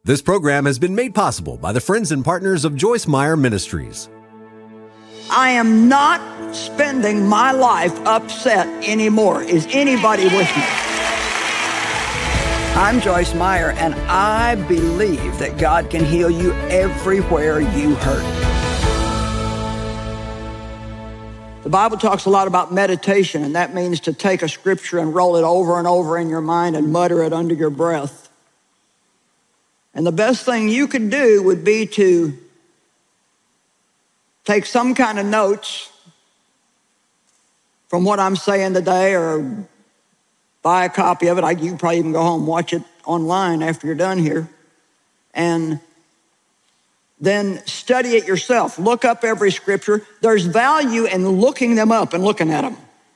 This program has been made possible by the friends and partners of Joyce Meyer Ministries. I am not spending my life upset anymore. Is anybody with me? I'm Joyce Meyer, and I believe that God can heal you everywhere you hurt. The Bible talks a lot about meditation, and that means to take a scripture and roll it over and over in your mind and mutter it under your breath. And the best thing you could do would be to take some kind of notes from what I'm saying today, or buy a copy of it. You can probably even go home and watch it online after you're done here. And then study it yourself. Look up every scripture. There's value in looking them up and looking at them.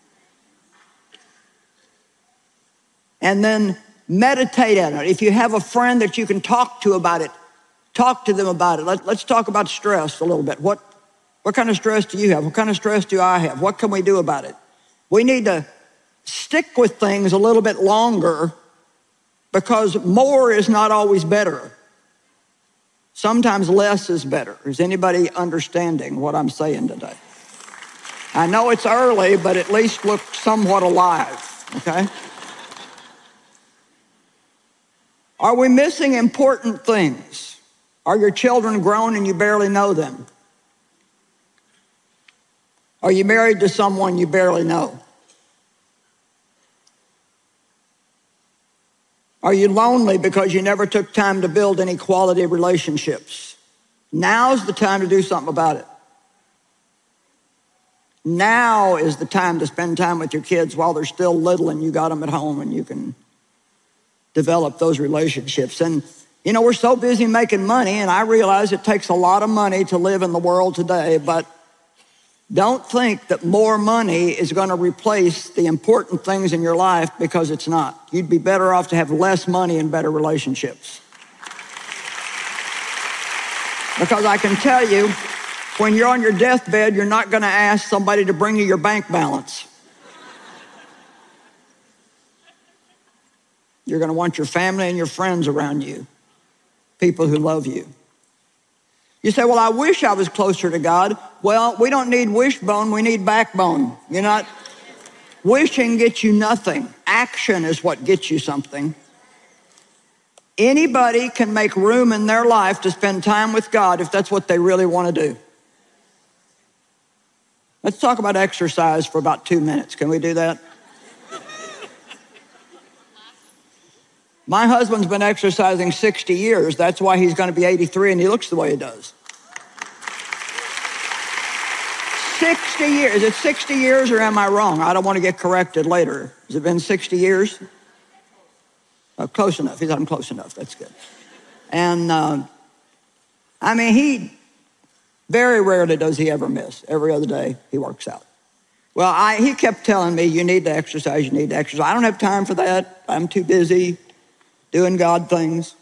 And then meditate on it. If you have a friend that you can talk to about it, talk to them about it. Let's talk about stress a little bit. What kind of stress do you have? What kind of stress do I have? What can we do about it? We need to stick with things a little bit longer, because more is not always better. Sometimes less is better. Is anybody understanding what I'm saying today? I know it's early, but at least look somewhat alive, okay? Are we missing important things? Are your children grown and you barely know them? Are you married to someone you barely know? Are you lonely because you never took time to build any quality relationships? Now's the time to do something about it. Now is the time to spend time with your kids while they're still little and you got them at home and you can develop those relationships. And you know, we're so busy making money, and I realize it takes a lot of money to live in the world today, but don't think that more money is going to replace the important things in your life, because it's not. You'd be better off to have less money and better relationships. Because I can tell you, when you're on your deathbed, you're not going to ask somebody to bring you your bank balance. You're going to want your family and your friends around you, people who love you. You say, well, I wish I was closer to God. Well, we don't need wishbone, we need backbone. You're not, wishing gets you nothing. Action is what gets you something. Anybody can make room in their life to spend time with God if that's what they really want to do. Let's talk about exercise for about 2 minutes. Can we do that? My husband's been exercising 60 years. That's why he's going to be 83 and he looks the way he does. 60 years. Is it 60 years or am I wrong? I don't want to get corrected later. Has it been 60 years? Close enough. He said, I'm close enough. That's good. And he very rarely does he ever miss. Every other day he works out. Well, he kept telling me, you need to exercise, you need to exercise. I don't have time for that. I'm too busy doing God things.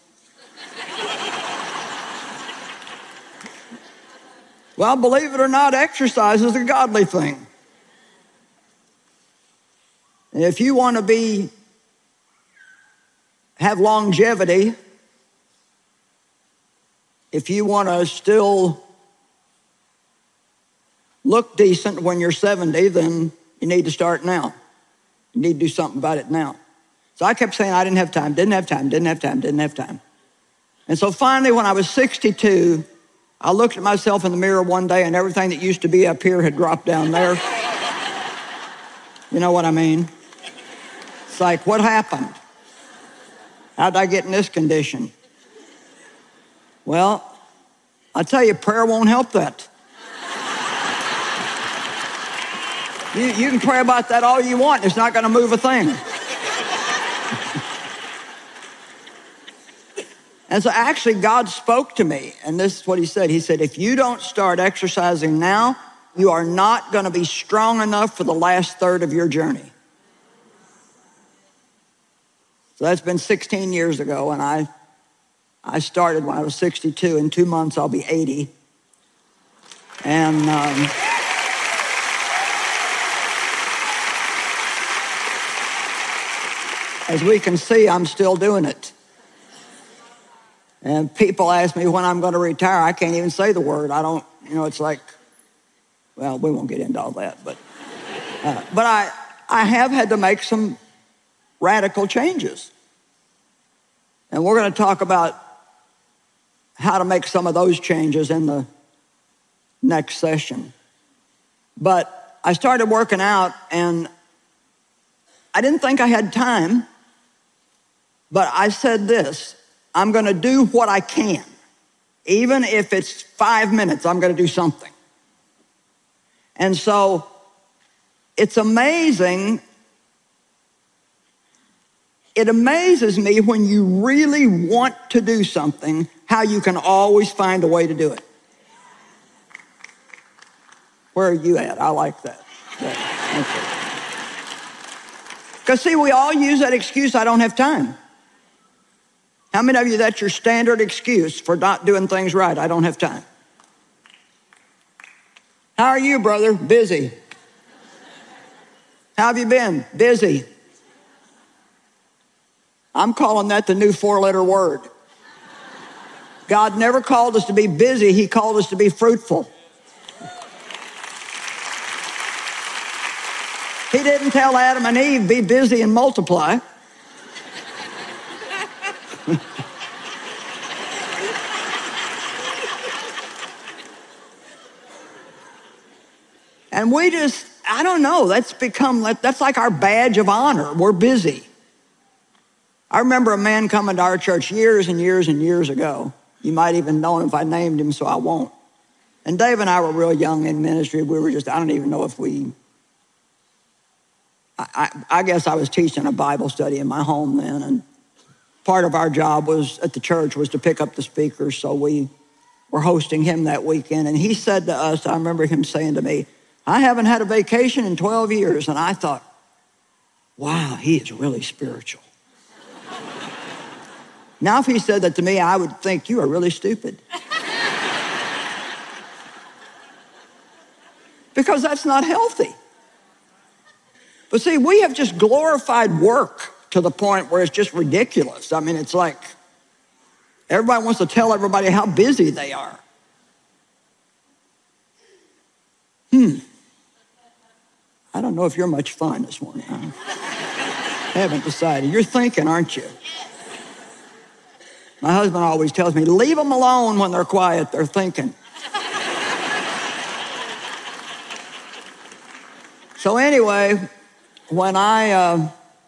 Well, believe it or not, exercise is a godly thing. And if you want to have longevity, if you want to still look decent when you're 70, then you need to start now. You need to do something about it now. So I kept saying I didn't have time. And so finally, when I was 62, I looked at myself in the mirror one day and everything that used to be up here had dropped down there. You know what I mean? It's like, what happened? How did I get in this condition? Well, I tell you, prayer won't help that. You can pray about that all you want. It's not going to move a thing. And so actually God spoke to me, and this is what he said. He said, if you don't start exercising now, you are not going to be strong enough for the last third of your journey. So that's been 16 years ago, and I started when I was 62. In 2 months, I'll be 80. And as we can see, I'm still doing it. And people ask me when I'm going to retire. I can't even say the word. I don't, it's like, well, we won't get into all that. But I have had to make some radical changes. And we're going to talk about how to make some of those changes in the next session. But I started working out, and I didn't think I had time, but I said this: I'm going to do what I can. Even if it's 5 minutes, I'm going to do something. And so it's amazing. It amazes me when you really want to do something, how you can always find a way to do it. Where are you at? I like that. Because see, we all use that excuse, I don't have time. How many of you, that's your standard excuse for not doing things right? I don't have time. How are you, brother? Busy. How have you been? Busy. I'm calling that the new 4-letter word. God never called us to be busy. He called us to be fruitful. He didn't tell Adam and Eve, be busy and multiply. And we just, I don't know, that's like our badge of honor. We're busy. I remember a man coming to our church years and years and years ago. You might even know him if I named him, so I won't. And Dave and I were real young in ministry. We were just, I don't even know if I guess I was teaching a Bible study in my home then, and part of our job at the church was to pick up the speakers, so we were hosting him that weekend. And he said to us, I remember him saying to me, I haven't had a vacation in 12 years. And I thought, wow, he is really spiritual. Now, if he said that to me, I would think you are really stupid. Because that's not healthy. But see, we have just glorified work to the point where it's just ridiculous. I mean, it's like everybody wants to tell everybody how busy they are. I don't know if you're much fun this morning. I haven't decided. You're thinking, aren't you? My husband always tells me, leave them alone when they're quiet, they're thinking. So anyway, when I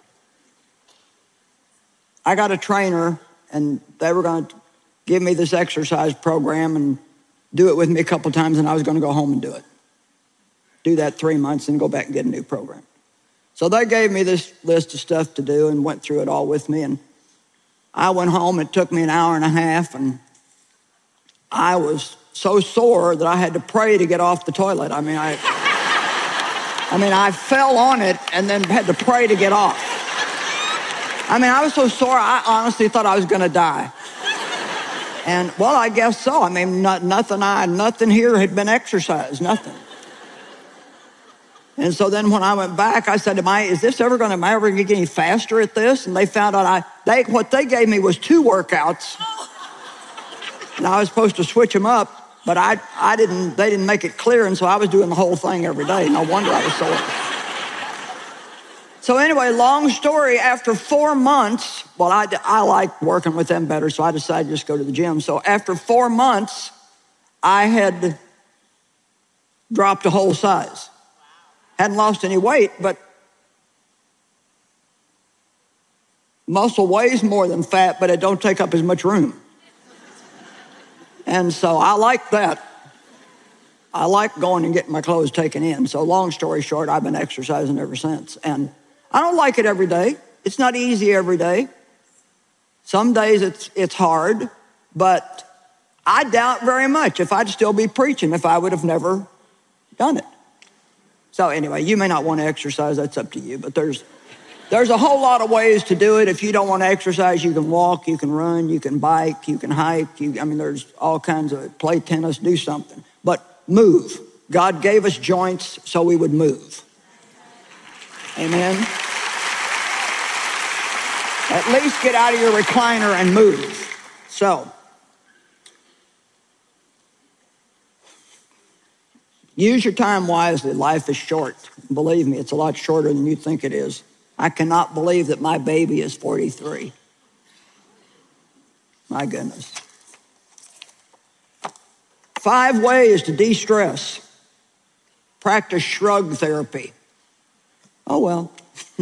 got a trainer, and they were going to give me this exercise program and do it with me a couple times, and I was going to go home and do it. Do that 3 months and go back and get a new program. So they gave me this list of stuff to do and went through it all with me. And I went home. It took me an hour and a half, and I was so sore that I had to pray to get off the toilet. I mean, I fell on it and then had to pray to get off. I mean, I was so sore, I honestly thought I was going to die. And, well, I guess so. I mean, nothing here had been exercised, nothing. And so then when I went back, I said, am I ever going to get any faster at this? And they found out what they gave me was 2 workouts. And I was supposed to switch them up. But they didn't make it clear, and so I was doing the whole thing every day. No wonder I was sore. So anyway, long story, after 4 months, well, I like working with them better, so I decided to just go to the gym. So after 4 months, I had dropped a whole size. Hadn't lost any weight, but muscle weighs more than fat, but it don't take up as much room. And so I like that. I like going and getting my clothes taken in. So long story short, I've been exercising ever since. And I don't like it every day. It's not easy every day. Some days it's hard, but I doubt very much if I'd still be preaching if I would have never done it. So anyway, you may not want to exercise, that's up to you, but there's a whole lot of ways to do it. If you don't want to exercise, you can walk, you can run, you can bike, you can hike. There's all kinds of, play tennis, do something. But move. God gave us joints so we would move. Amen? At least get out of your recliner and move. So Use your time wisely. Life is short. Believe me, it's a lot shorter than you think it is. I cannot believe that my baby is 43. My goodness. 5 ways to de-stress. Practice shrug therapy. Oh, well.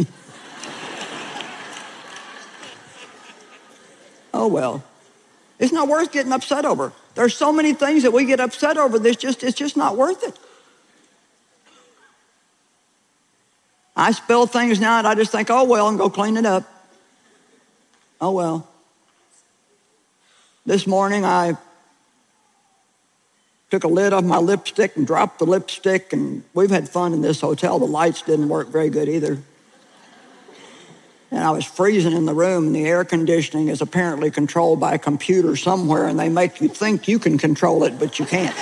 Oh, well. It's not worth getting upset over. There's so many things that we get upset over. It's just not worth it. I spill things now and I just think, oh, well, and go clean it up. Oh, well. This morning I took a lid off my lipstick and dropped the lipstick, and we've had fun in this hotel. The lights didn't work very good either. And I was freezing in the room, and the air conditioning is apparently controlled by a computer somewhere, and they make you think you can control it, but you can't.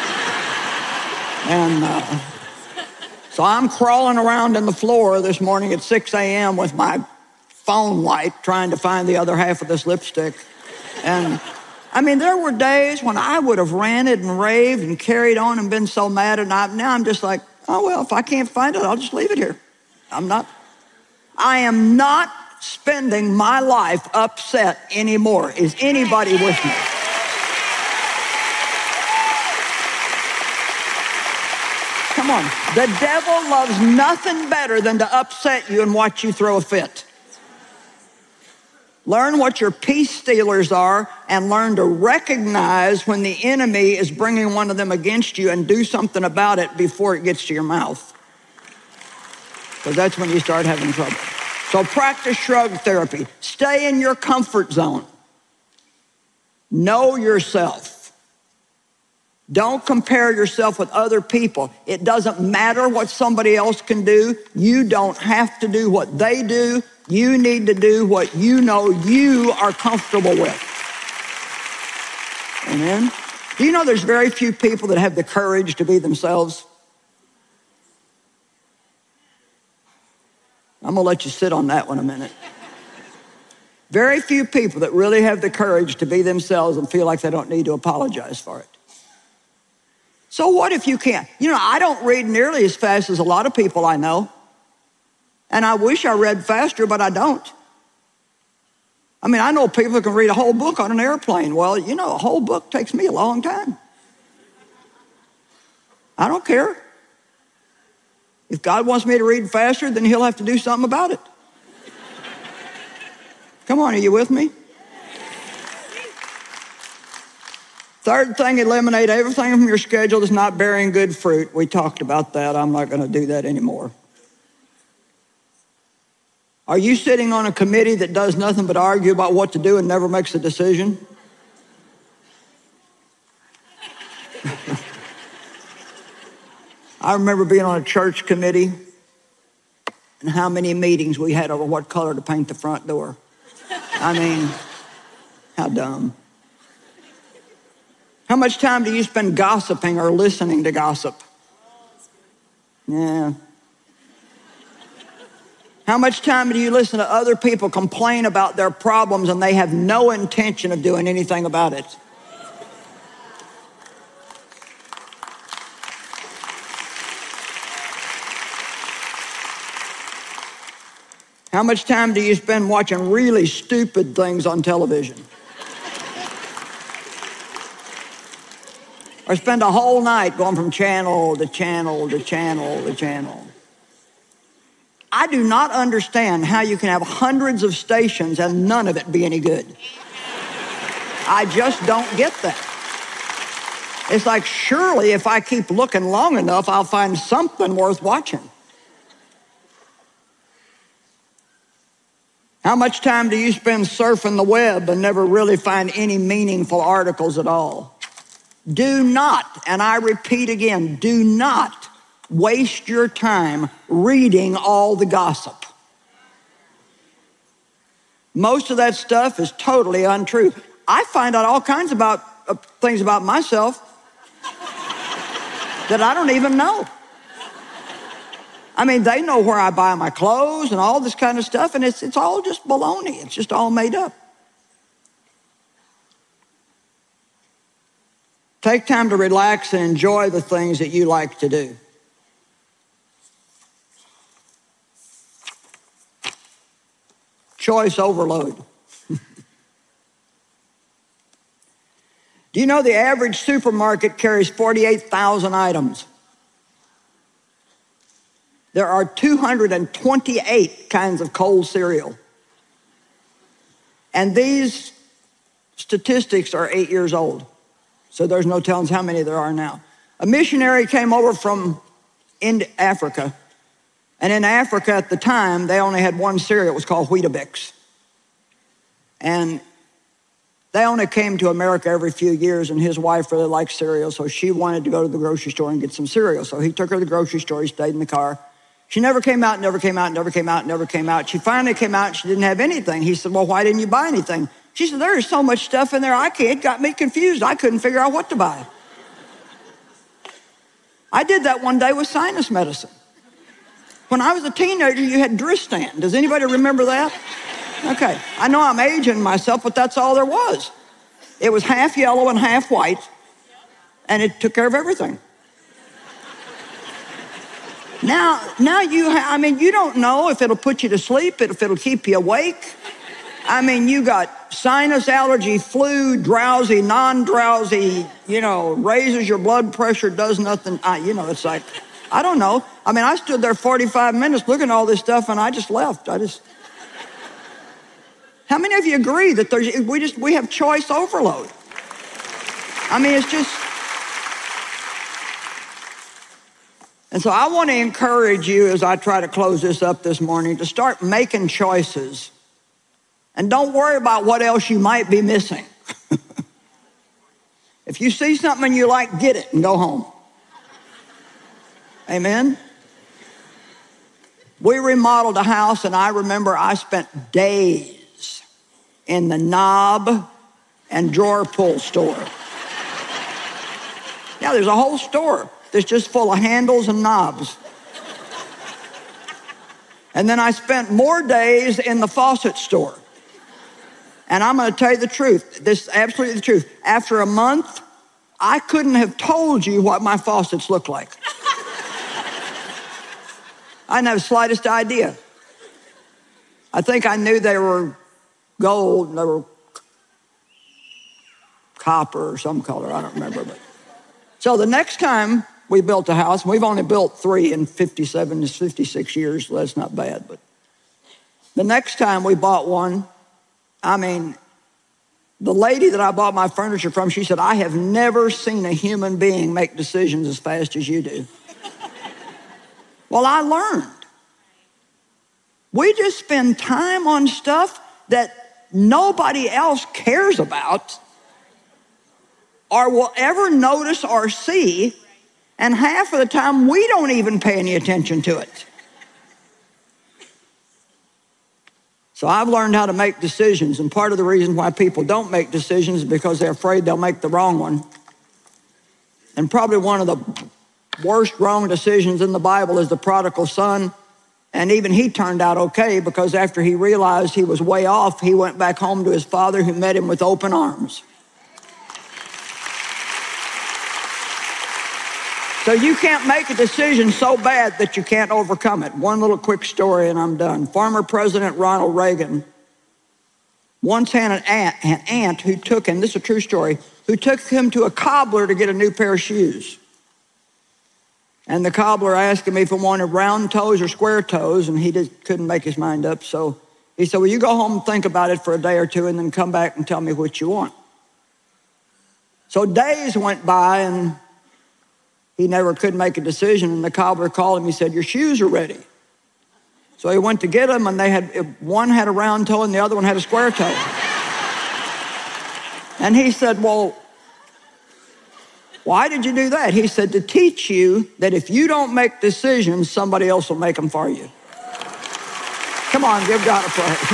And so I'm crawling around in the floor this morning at 6 a.m. with my phone light trying to find the other half of this lipstick. And I mean, there were days when I would have ranted and raved and carried on and been so mad, and now I'm just like, oh, well, if I can't find it, I'll just leave it here. I am not spending my life upset anymore. Is anybody with me? Come on. The devil loves nothing better than to upset you and watch you throw a fit. Learn what your peace stealers are and learn to recognize when the enemy is bringing one of them against you and do something about it before it gets to your mouth. Because that's when you start having trouble. So practice shrug therapy. Stay in your comfort zone. Know yourself. Don't compare yourself with other people. It doesn't matter what somebody else can do. You don't have to do what they do. You need to do what you know you are comfortable with. Amen? Do you know there's very few people that have the courage to be themselves? I'm going to let you sit on that one a minute. Very few people that really have the courage to be themselves and feel like they don't need to apologize for it. So what if you can't? You know, I don't read nearly as fast as a lot of people I know. And I wish I read faster, but I don't. I mean, I know people who can read a whole book on an airplane. Well, you know, a whole book takes me a long time. I don't care. If God wants me to read faster, then he'll have to do something about it. Come on, are you with me? Third thing, eliminate everything from your schedule that's not bearing good fruit. We talked about that. I'm not going to do that anymore. Are you sitting on a committee that does nothing but argue about what to do and never makes a decision? I remember being on a church committee and how many meetings we had over what color to paint the front door. I mean, how dumb. How much time do you spend gossiping or listening to gossip? Yeah. How much time do you listen to other people complain about their problems and they have no intention of doing anything about it? How much time do you spend watching really stupid things on television? Or spend a whole night going from channel to channel to channel to channel? I do not understand how you can have hundreds of stations and none of it be any good. I just don't get that. It's like, surely if I keep looking long enough, I'll find something worth watching. How much time do you spend surfing the web and never really find any meaningful articles at all? Do not, and I repeat again, do not waste your time reading all the gossip. Most of that stuff is totally untrue. I find out all kinds of things about myself that I don't even know. I mean, they know where I buy my clothes and all this kind of stuff, and it's all just baloney. It's just all made up. Take time to relax and enjoy the things that you like to do. Choice overload. Do you know the average supermarket carries 48,000 items? There are 228 kinds of cold cereal. And these statistics are 8 years old. So there's no telling how many there are now. A missionary came over from Africa. And in Africa at the time, they only had one cereal. It was called Weetabix. And they only came to America every few years, and his wife really liked cereal, so she wanted to go to the grocery store and get some cereal. So he took her to the grocery store. He stayed in the car. She never came out, never came out, never came out, never came out. She finally came out, and she didn't have anything. He said, well, why didn't you buy anything? She said, there is so much stuff in there, it got me confused. I couldn't figure out what to buy. I did that one day with sinus medicine. When I was a teenager, you had Dristan. Does anybody remember that? Okay, I know I'm aging myself, but that's all there was. It was half yellow and half white, and it took care of everything. Now you don't know if it'll put you to sleep, if it'll keep you awake. You got sinus allergy, flu, drowsy, non-drowsy, raises your blood pressure, does nothing. It's like, I don't know. I stood there 45 minutes looking at all this stuff, and I just left. How many of you agree that we have choice overload? It's just. And so I want to encourage you as I try to close this up this morning to start making choices. And don't worry about what else you might be missing. If you see something you like, get it and go home. Amen? We remodeled a house, and I remember I spent days in the knob and drawer pull store. Yeah, there's a whole store that's just full of handles and knobs. And then I spent more days in the faucet store. And I'm going to tell you the truth. This is absolutely the truth. After a month, I couldn't have told you what my faucets look like. I didn't have the slightest idea. I think I knew they were gold and they were copper or some color. I don't remember. But so the next time we built a house, we've only built 3 in 57 to 56 years, so that's not bad. But the next time we bought one, the lady that I bought my furniture from, she said, I have never seen a human being make decisions as fast as you do. Well, I learned. We just spend time on stuff that nobody else cares about or will ever notice or see, and half of the time we don't even pay any attention to it. So I've learned how to make decisions, and part of the reason why people don't make decisions is because they're afraid they'll make the wrong one. And probably one of the worst wrong decisions in the Bible is the prodigal son. And even he turned out okay, because after he realized he was way off, he went back home to his father, who met him with open arms. So you can't make a decision so bad that you can't overcome it. One little quick story and I'm done. Former President Ronald Reagan once had an aunt who took him, this is a true story, who took him to a cobbler to get a new pair of shoes. And the cobbler asked him if he wanted round toes or square toes, and he couldn't make his mind up. So he said, well, you go home and think about it for a day or two and then come back and tell me what you want. So days went by and he never could make a decision, and the cobbler called him. He said, your shoes are ready. So he went to get them, and one had a round toe and the other one had a square toe. And he said, well, why did you do that? He said, to teach you that if you don't make decisions, somebody else will make them for you. Come on, give God a praise.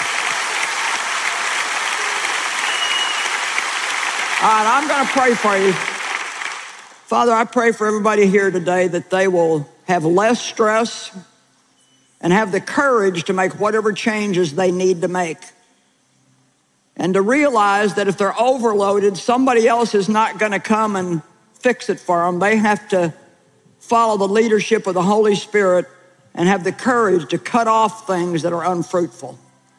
All right, I'm going to pray for you. Father, I pray for everybody here today that they will have less stress and have the courage to make whatever changes they need to make. and to realize that if they're overloaded, somebody else is not going to come and fix it for them. They have to follow the leadership of the Holy Spirit and have the courage to cut off things that are unfruitful.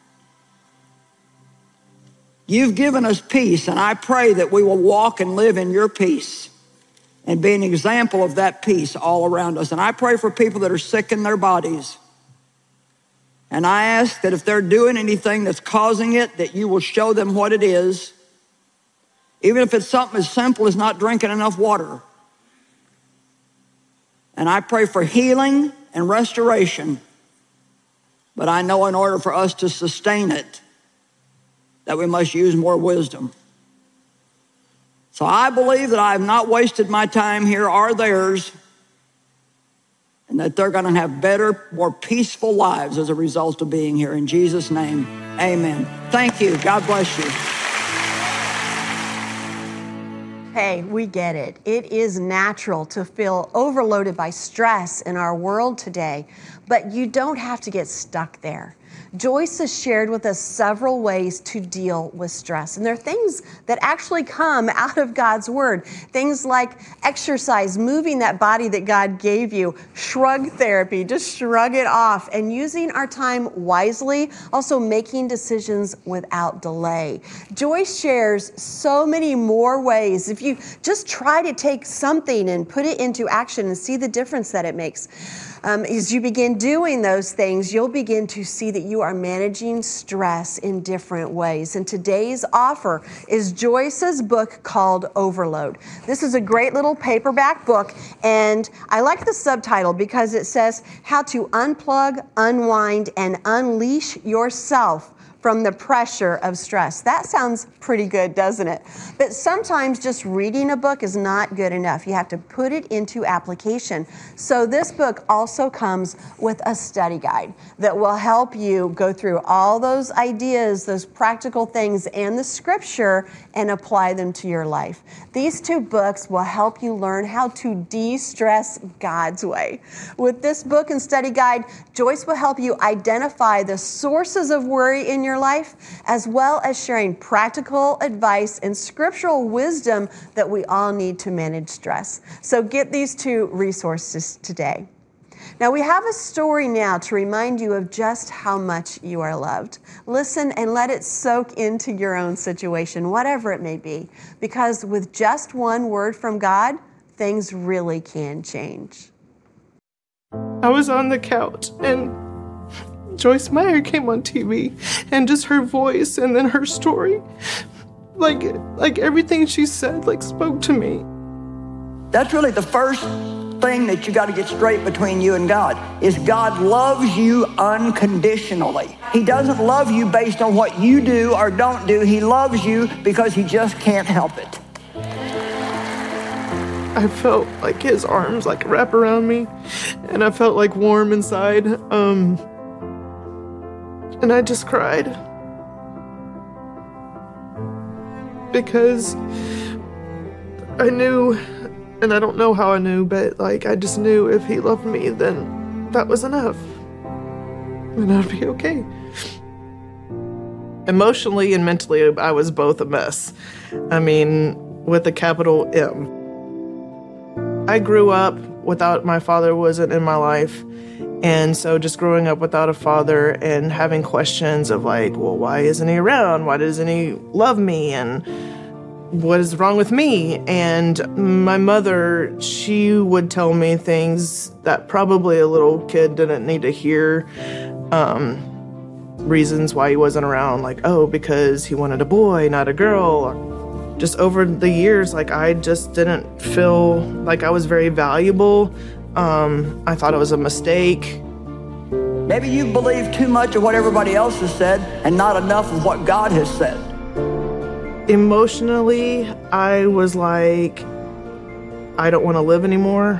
You've given us peace, and I pray that we will walk and live in your peace and be an example of that peace all around us. And I pray for people that are sick in their bodies. And I ask that if they're doing anything that's causing it, that you will show them what it is, even if it's something as simple as not drinking enough water. And I pray for healing and restoration. But I know in order for us to sustain it, that we must use more wisdom. So I believe that I have not wasted my time here or theirs, and that they're going to have better, more peaceful lives as a result of being here. In Jesus' name, amen. Thank you. God bless you. Hey, we get it. It is natural to feel overloaded by stress in our world today, but you don't have to get stuck there. Joyce has shared with us several ways to deal with stress. And they're things that actually come out of God's word. Things like exercise, moving that body that God gave you, shrug therapy, just shrug it off, and using our time wisely, also making decisions without delay. Joyce shares so many more ways. If you just try to take something and put it into action and see the difference that it makes. As you begin doing those things, you'll begin to see that you are managing stress in different ways. And today's offer is Joyce's book called Overload. This is a great little paperback book, and I like the subtitle because it says how to unplug, unwind, and unleash yourself from the pressure of stress. That sounds pretty good, doesn't it? But sometimes just reading a book is not good enough. You have to put it into application. So this book also comes with a study guide that will help you go through all those ideas, those practical things, and the scripture and apply them to your life. These two books will help you learn how to de-stress God's way. With this book and study guide, Joyce will help you identify the sources of worry in your life, as well as sharing practical advice and scriptural wisdom that we all need to manage stress. So get these two resources today. Now, we have a story now to remind you of just how much you are loved. Listen and let it soak into your own situation, whatever it may be, because with just one word from God, things really can change. I was on the couch and Joyce Meyer came on TV, and just her voice and then her story, like everything she said, spoke to me. That's really the first thing that you got to get straight between you and God, is God loves you unconditionally. He doesn't love you based on what you do or don't do. He loves you because he just can't help it. I felt like his arms wrap around me, and I felt warm inside. And I just cried because I knew, and I don't know how I knew, but I just knew if he loved me, then that was enough, and I'd be okay. Emotionally and mentally, I was both a mess. I mean, with a capital M. I grew up without, my father wasn't in my life. And so just growing up without a father and having questions of well, why isn't he around? Why doesn't he love me? And what is wrong with me? And my mother, she would tell me things that probably a little kid didn't need to hear. Reasons why he wasn't around, because he wanted a boy, not a girl. Just over the years, I just didn't feel like I was very valuable. I thought it was a mistake. Maybe you believe too much of what everybody else has said and not enough of what God has said. Emotionally, I was I don't want to live anymore.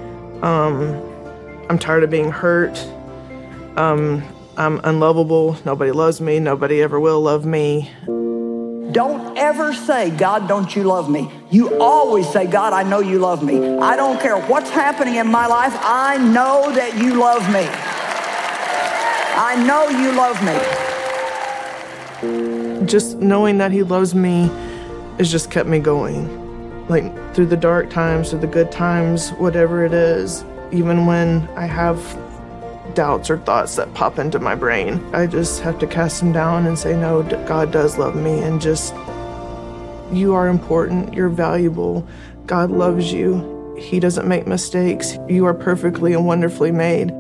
I'm tired of being hurt. I'm unlovable. Nobody loves me. Nobody ever will love me. Don't ever say, God, don't you love me? You always say, God, I know you love me. I don't care what's happening in my life. I know that you love me. I know you love me. just knowing that he loves me has just kept me going. Like through the dark times, through the good times, whatever it is, even when I have doubts or thoughts that pop into my brain, I just have to cast them down and say, no, God does love me, and just, you are important, you're valuable, God loves you, he doesn't make mistakes, you are perfectly and wonderfully made.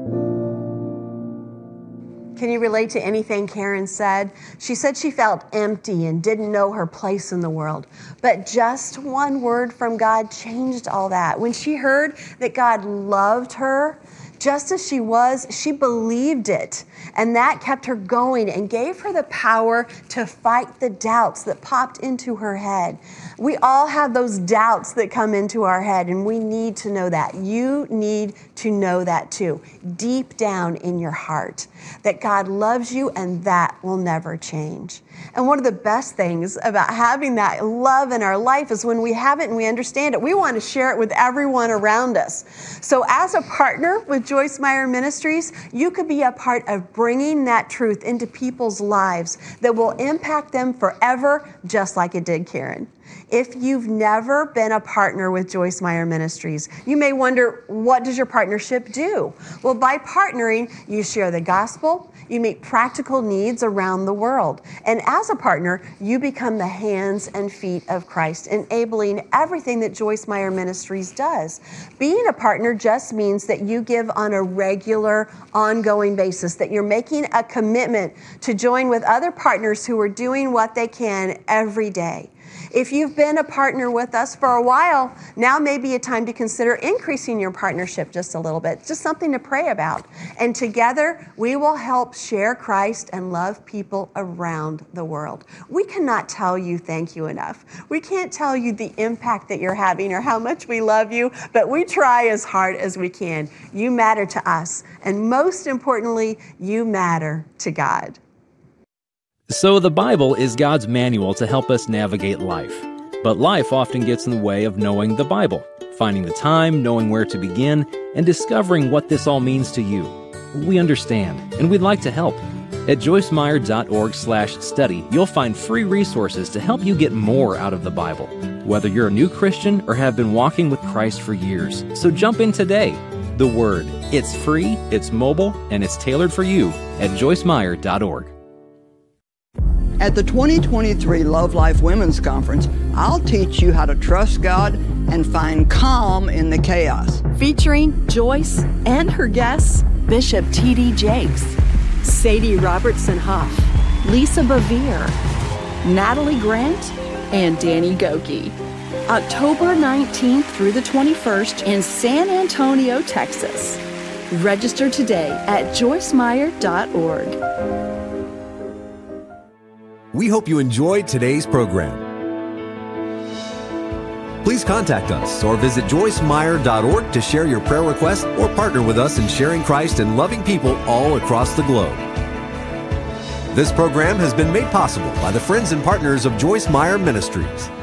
Can you relate to anything Karen said? She said she felt empty and didn't know her place in the world. But just one word from God changed all that. When she heard that God loved her, just as she was, she believed it. And that kept her going and gave her the power to fight the doubts that popped into her head. We all have those doubts that come into our head, and we need to know that. You need to know that too, deep down in your heart, that God loves you and that will never change. And one of the best things about having that love in our life is when we have it and we understand it, we want to share it with everyone around us. So as a partner with Joyce Meyer Ministries, you could be a part of bringing that truth into people's lives that will impact them forever, just like it did Karen. If you've never been a partner with Joyce Meyer Ministries, you may wonder, what does your partnership do? Well, by partnering, you share the gospel, you meet practical needs around the world. And as a partner, you become the hands and feet of Christ, enabling everything that Joyce Meyer Ministries does. Being a partner just means that you give on a regular, ongoing basis, that you're making a commitment to join with other partners who are doing what they can every day. If you've been a partner with us for a while, now may be a time to consider increasing your partnership just a little bit, just something to pray about. And together, we will help share Christ and love people around the world. We cannot tell you thank you enough. We can't tell you the impact that you're having or how much we love you, but we try as hard as we can. You matter to us, and most importantly, you matter to God. So the Bible is God's manual to help us navigate life. But life often gets in the way of knowing the Bible, finding the time, knowing where to begin, and discovering what this all means to you. We understand, and we'd like to help. At joycemeyer.org/study, you'll find free resources to help you get more out of the Bible, whether you're a new Christian or have been walking with Christ for years. So jump in today. The Word. It's free, it's mobile, and it's tailored for you at joycemeyer.org. At the 2023 Love Life Women's Conference, I'll teach you how to trust God and find calm in the chaos. Featuring Joyce and her guests, Bishop T.D. Jakes, Sadie Robertson Huff, Lisa Bevere, Natalie Grant, and Danny Goki. October 19th through the 21st in San Antonio, Texas. Register today at joycemeyer.org. We hope you enjoyed today's program. Please contact us or visit joycemeyer.org to share your prayer request or partner with us in sharing Christ and loving people all across the globe. This program has been made possible by the friends and partners of Joyce Meyer Ministries.